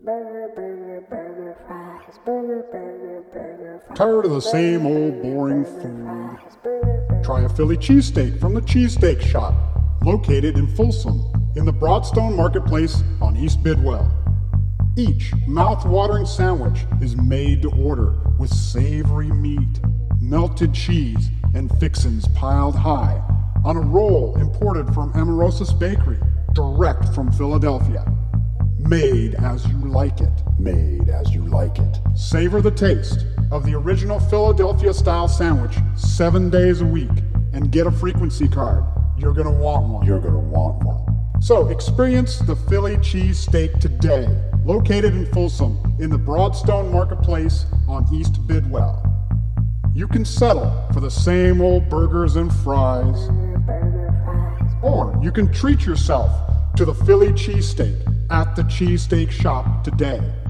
Tired of the same old boring food? Try a Philly cheesesteak from the Cheesesteak Shop, located in Folsom, in the Broadstone Marketplace on East Bidwell. Each mouth-watering sandwich is made to order with savory meat, melted cheese, and fixins piled high on a roll imported from Amorosis Bakery, direct from Philadelphia. Made as you like it. Made as you like it. Savor the taste of the original Philadelphia-style sandwich 7 days a week and get a frequency card. You're gonna want one. You're gonna want one. So experience the Philly cheesesteak today, located in Folsom in the Broadstone Marketplace on East Bidwell. You can settle for the same old burgers and fries, or you can treat yourself to the Philly cheesesteak at the Cheesesteak Shop today.